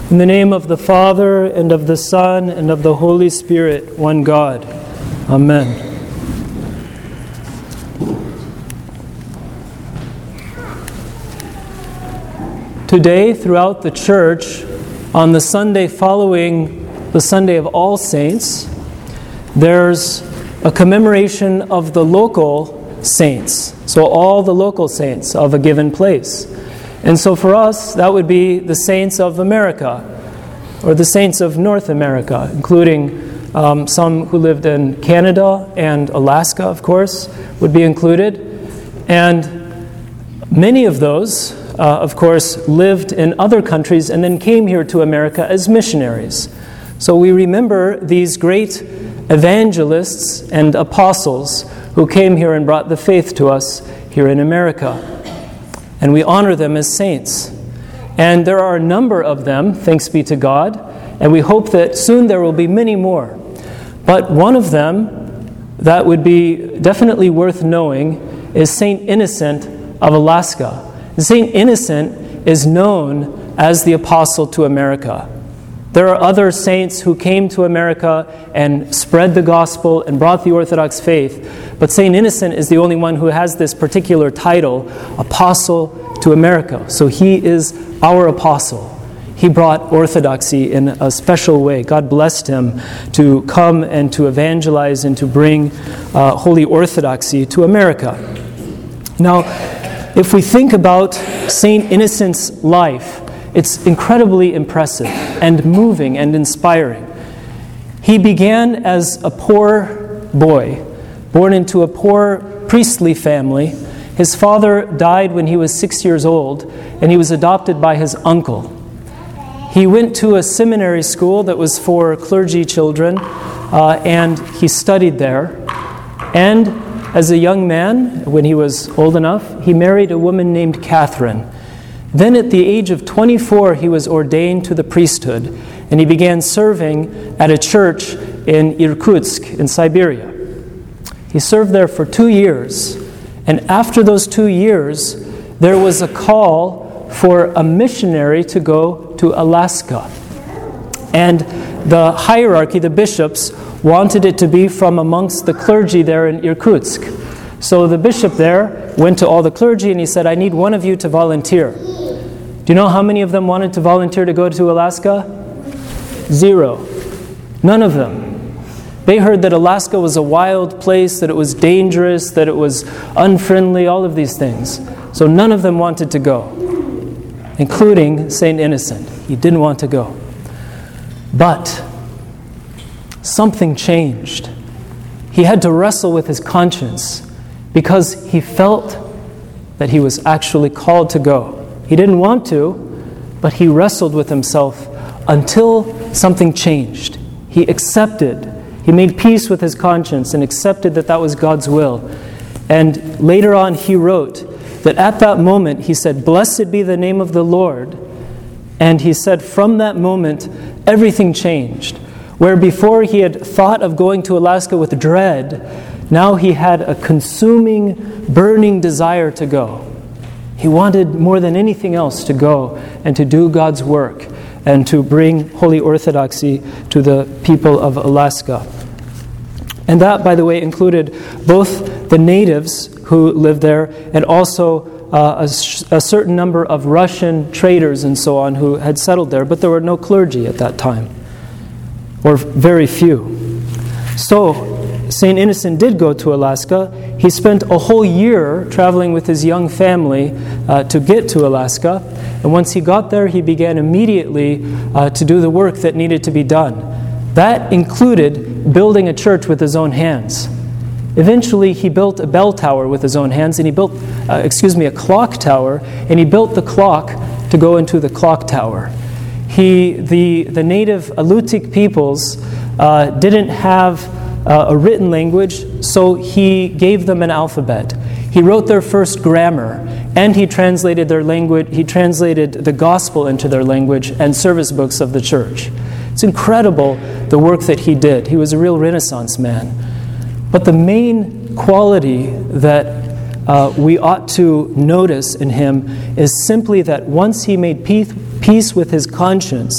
In the name of the Father, and of the Son, and of the Holy Spirit, one God. Amen. Today, throughout the church, on the Sunday following the Sunday of All Saints, there's a commemoration of the local saints. So all the local saints of a given place. And so for us, that would be the saints of America, or the saints of North America, including some who lived in Canada and Alaska, of course, would be included. And many of those, of course, lived in other countries and then came here to America as missionaries. So we remember these great evangelists and apostles who came here and brought the faith to us here in America. And we honor them as saints. And there are a number of them, thanks be to God, and we hope that soon there will be many more. But one of them that would be definitely worth knowing is Saint Innocent of Alaska. Saint Innocent is known as the apostle to America. There are other saints who came to America and spread the gospel and brought the Orthodox faith, but Saint Innocent is the only one who has this particular title, Apostle to America. So he is our apostle. He brought orthodoxy in a special way. God blessed him to come and to evangelize and to bring holy orthodoxy to America. Now, if we think about Saint Innocent's life, it's incredibly impressive and moving and inspiring. He began as a poor boy, born into a poor priestly family. His father died when he was 6 years old, and he was adopted by his uncle. He went to a seminary school that was for clergy children, and he studied there. And as a young man, when he was old enough, he married a woman named Catherine. Then at the age of 24, he was ordained to the priesthood, and he began serving at a church in Irkutsk in Siberia. He served there for 2 years, and after those 2 years, there was a call for a missionary to go to Alaska. And the hierarchy, the bishops, wanted it to be from amongst the clergy there in Irkutsk. So the bishop there went to all the clergy and he said, I need one of you to volunteer. Do you know how many of them wanted to volunteer to go to Alaska? 0. None of them. They heard that Alaska was a wild place, that it was dangerous, that it was unfriendly, all of these things. So none of them wanted to go, including Saint Innocent. He didn't want to go. But something changed. He had to wrestle with his conscience because he felt that he was actually called to go. He didn't want to, but he wrestled with himself until something changed. He accepted. He made peace with his conscience and accepted that that was God's will. And later on he wrote that at that moment he said, "Blessed be the name of the Lord." And he said from that moment everything changed. Where before he had thought of going to Alaska with dread, now he had a consuming, burning desire to go. He wanted more than anything else to go and to do God's work and to bring holy orthodoxy to the people of Alaska. And that, by the way, included both the natives who lived there and also a certain number of Russian traders and so on who had settled there, but there were no clergy at that time, or very few. So St. Innocent did go to Alaska. He spent a whole year traveling with his young family to get to Alaska. And once he got there, he began immediately to do the work that needed to be done. That included building a church with his own hands. Eventually, he built a bell tower with his own hands, and he built, a clock tower, and he built the clock to go into the clock tower. The native Alutiiq peoples didn't have a written language, so he gave them an alphabet. He wrote their first grammar, and he translated their language. He translated the gospel into their language and service books of the church. It's incredible the work that he did. He was a real Renaissance man. But the main quality that we ought to notice in him is simply that once he made peace with his conscience,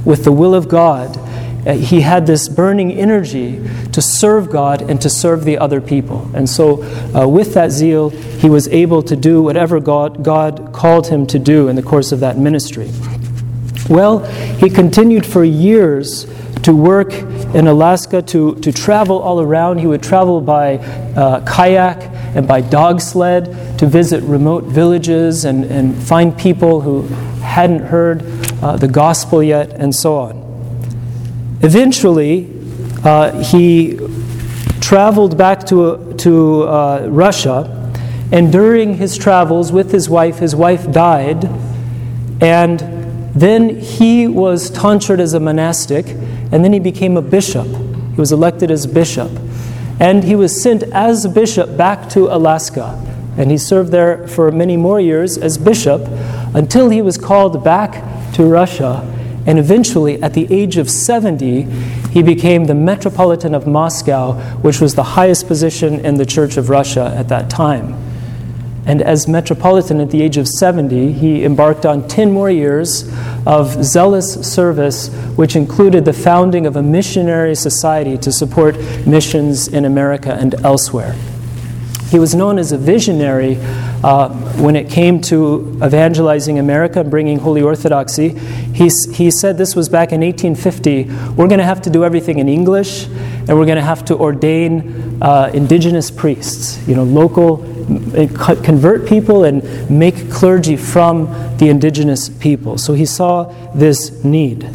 with the will of God. He had this burning energy to serve God and to serve the other people. And so with that zeal, he was able to do whatever God called him to do in the course of that ministry. Well, he continued for years to work in Alaska, to travel all around. He would travel by kayak and by dog sled to visit remote villages and find people who hadn't heard the gospel yet, and so on. Eventually, he traveled back to Russia, and during his travels with his wife died, and then he was tonsured as a monastic, and then he became a bishop. He was elected as bishop. And he was sent as a bishop back to Alaska. And he served there for many more years as bishop until he was called back to Russia. And eventually, at the age of 70, he became the Metropolitan of Moscow, which was the highest position in the Church of Russia at that time. And as Metropolitan at the age of 70, he embarked on 10 more years of zealous service, which included the founding of a missionary society to support missions in America and elsewhere. He was known as a visionary when it came to evangelizing America and bringing Holy Orthodoxy. He said, this was back in 1850, we're going to have to do everything in English, and we're going to have to ordain indigenous priests, local, convert people and make clergy from the indigenous people. So he saw this need.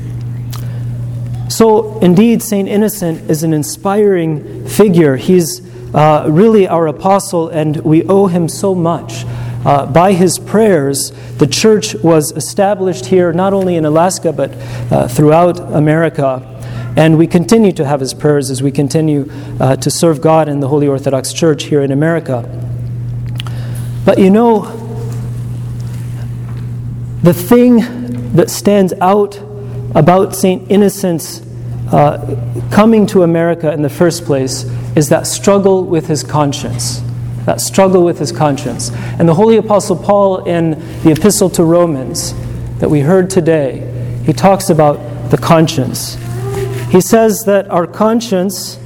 So indeed, St. Innocent is an inspiring figure. He's really our apostle, and we owe him so much. By his prayers, the church was established here, not only in Alaska, but throughout America. And we continue to have his prayers as we continue to serve God in the Holy Orthodox Church here in America. But the thing that stands out about St. Innocent's coming to America in the first place is that struggle with his conscience. That struggle with his conscience. And the Holy Apostle Paul in the Epistle to Romans that we heard today, he talks about the conscience. He says that our conscience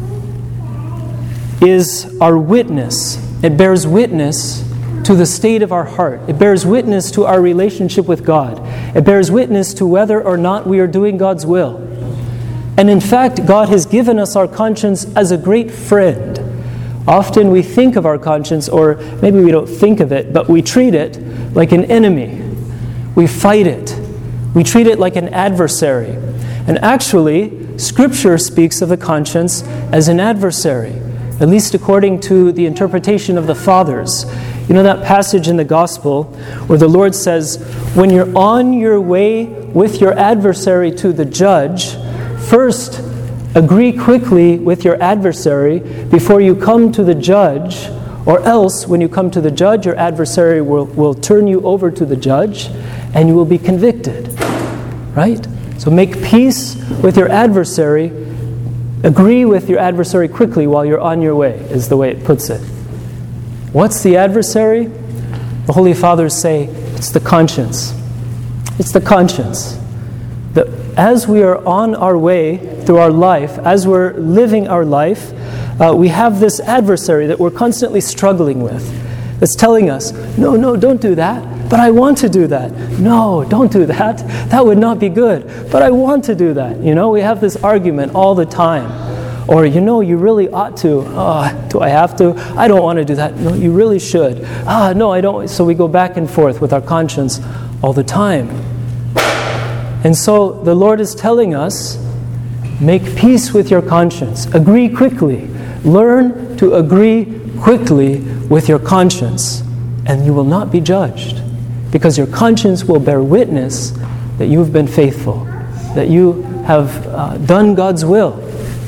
is our witness. It bears witness to the state of our heart. It bears witness to our relationship with God. It bears witness to whether or not we are doing God's will. And in fact, God has given us our conscience as a great friend. Often we think of our conscience, or maybe we don't think of it, but we treat it like an enemy. We fight it. We treat it like an adversary. And actually, Scripture speaks of the conscience as an adversary, at least according to the interpretation of the Fathers. That passage in the Gospel where the Lord says, when you're on your way with your adversary to the judge, first agree quickly with your adversary before you come to the judge, or else when you come to the judge, your adversary will turn you over to the judge and you will be convicted. Right? So make peace with your adversary. Agree with your adversary quickly while you're on your way, is the way it puts it. What's the adversary? The Holy Fathers say it's the conscience. It's the conscience. That as we are on our way through our life, as we're living our life, we have this adversary that we're constantly struggling with. That's telling us, no, don't do that. But I want to do that. No, don't do that. That would not be good. But I want to do that. We have this argument all the time. Or, you really ought to. Do I have to? I don't want to do that. No, you really should. No, I don't. So we go back and forth with our conscience all the time. And so the Lord is telling us, make peace with your conscience. Agree quickly. Learn to agree quickly with your conscience. And you will not be judged. Because your conscience will bear witness that you have been faithful. That you have done God's will.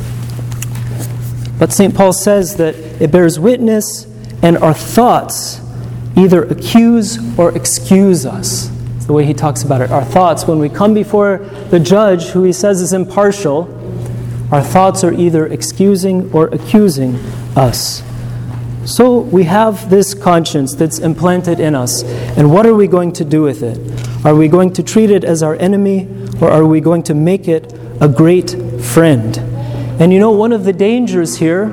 But St. Paul says that it bears witness, and our thoughts either accuse or excuse us. That's the way he talks about it. Our thoughts, when we come before the judge, who he says is impartial, our thoughts are either excusing or accusing us. So we have this conscience that's implanted in us. And what are we going to do with it? Are we going to treat it as our enemy, or are we going to make it a great friend? And you know, one of the dangers here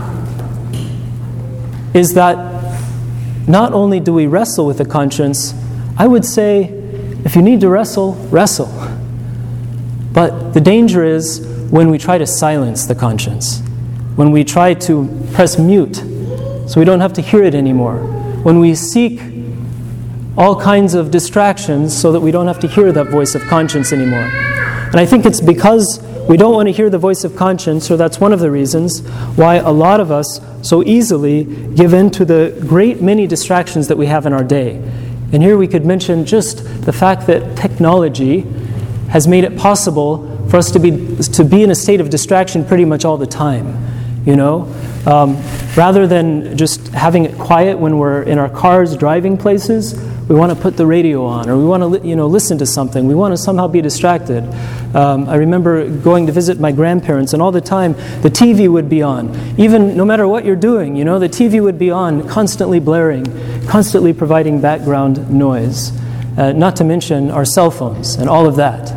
is that not only do we wrestle with the conscience, I would say, if you need to wrestle, wrestle. But the danger is when we try to silence the conscience, when we try to press mute so we don't have to hear it anymore, when we seek all kinds of distractions so that we don't have to hear that voice of conscience anymore. And I think it's because we don't want to hear the voice of conscience, or that's one of the reasons why a lot of us so easily give in to the great many distractions that we have in our day. And here we could mention just the fact that technology has made it possible for us to be in a state of distraction pretty much all the time. You know, rather than just having it quiet when we're in our cars driving places, we want to put the radio on, or we want to listen to something. We want to somehow be distracted. I remember going to visit my grandparents, and all the time the TV would be on. Even no matter what you're doing, the TV would be on, constantly blaring, constantly providing background noise. Not to mention our cell phones and all of that.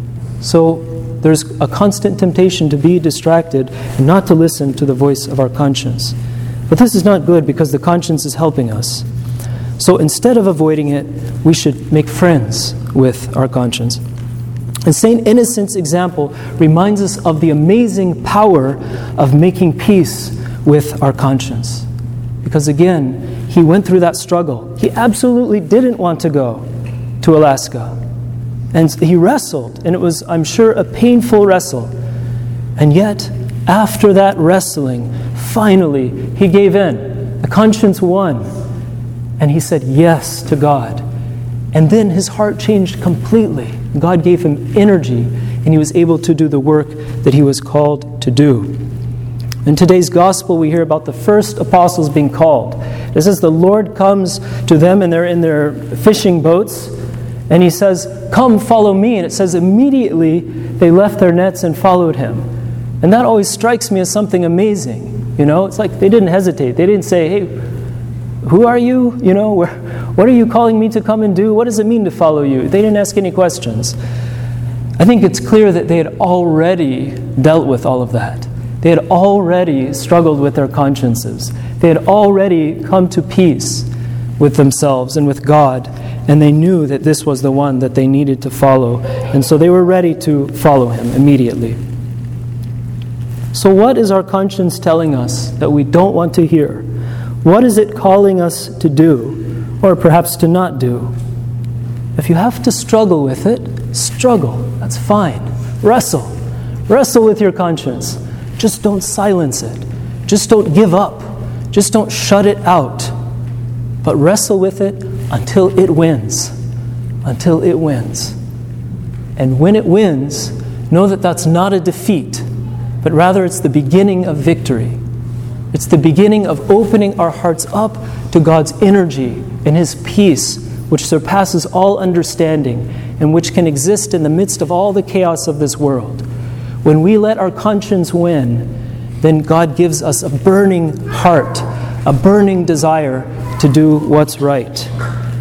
So there's a constant temptation to be distracted and not to listen to the voice of our conscience. But this is not good, because the conscience is helping us. So instead of avoiding it, we should make friends with our conscience. And St. Innocent's example reminds us of the amazing power of making peace with our conscience. Because again, he went through that struggle. He absolutely didn't want to go to Alaska. And he wrestled, and it was, I'm sure, a painful wrestle. And yet, after that wrestling, finally, he gave in. The conscience won. And he said yes to God. And then his heart changed completely. God gave him energy, and he was able to do the work that he was called to do. In today's gospel, we hear about the first apostles being called. It says the Lord comes to them, and they're in their fishing boats, and he says, "Come, follow me." And it says immediately they left their nets and followed him. And that always strikes me as something amazing. It's like they didn't hesitate. They didn't say, "Hey, who are you? What are you calling me to come and do? What does it mean to follow you?" They didn't ask any questions. I think it's clear that they had already dealt with all of that. They had already struggled with their consciences. They had already come to peace with themselves and with God. And they knew that this was the one that they needed to follow. And so they were ready to follow him immediately. So what is our conscience telling us that we don't want to hear? What is it calling us to do, or perhaps to not do? If you have to struggle with it, struggle. That's fine. Wrestle. Wrestle with your conscience. Just don't silence it. Just don't give up. Just don't shut it out. But wrestle with it until it wins. Until it wins. And when it wins, know that that's not a defeat, but rather it's the beginning of victory. It's the beginning of opening our hearts up to God's energy and His peace, which surpasses all understanding and which can exist in the midst of all the chaos of this world. When we let our conscience win, then God gives us a burning heart, a burning desire to do what's right.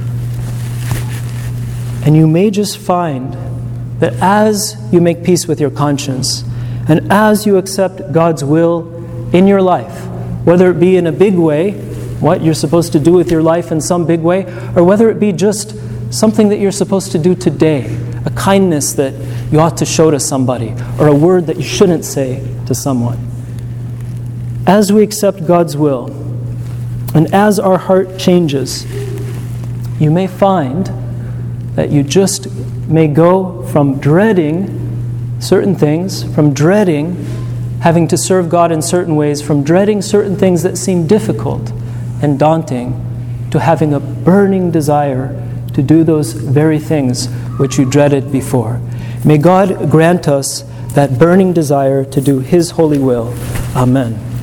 And you may just find that as you make peace with your conscience, and as you accept God's will in your life, whether it be in a big way, what you're supposed to do with your life in some big way, or whether it be just something that you're supposed to do today, a kindness that you ought to show to somebody, or a word that you shouldn't say to someone. As we accept God's will, and as our heart changes, you may find that you just may go from dreading certain things, from dreading having to serve God in certain ways, from dreading certain things that seem difficult and daunting, to having a burning desire to do those very things which you dreaded before. May God grant us that burning desire to do His holy will. Amen.